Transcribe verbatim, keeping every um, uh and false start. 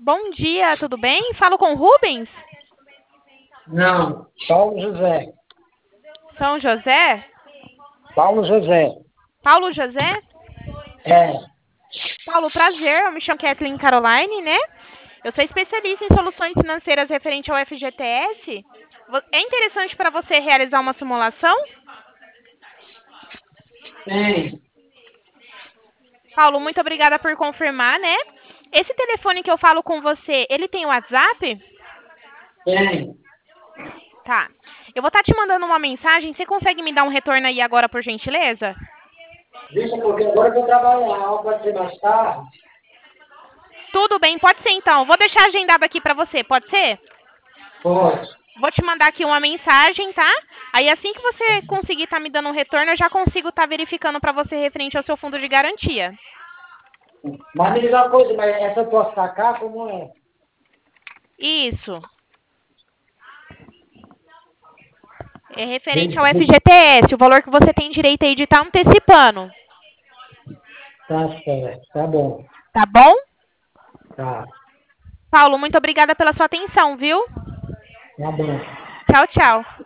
Bom dia, tudo bem? Falo com o Rubens? Não, Paulo José. São José? Paulo José. Paulo José? É, Paulo, prazer. Eu me chamo Kathleen Caroline, né? Eu sou especialista em soluções financeiras referente ao F G T S. Vo- É interessante para você realizar uma simulação? tem, Paulo, muito obrigada por confirmar, né? Esse telefone que eu falo com você, ele tem WhatsApp? tem. Tá. Eu vou estar te mandando uma mensagem. Você consegue me dar um retorno aí agora, por gentileza? Deixa porque agora eu vou trabalhar, pode ser mais tarde? Tudo bem, pode ser então. Vou deixar agendado aqui para você, pode ser? Pode. Vou te mandar aqui uma mensagem, tá? Aí assim que você conseguir estar me dando um retorno, eu já consigo estar verificando para você referente ao seu fundo de garantia. Mas me diz uma coisa, mas essa eu posso sacar como é? Isso. É referente De- ao de- F G T S, o valor que você tem direito aí de estar antecipando. Tá certo, tá bom. Tá bom? Tá, Paulo, muito obrigada pela sua atenção, viu? tá bom. Tchau, tchau.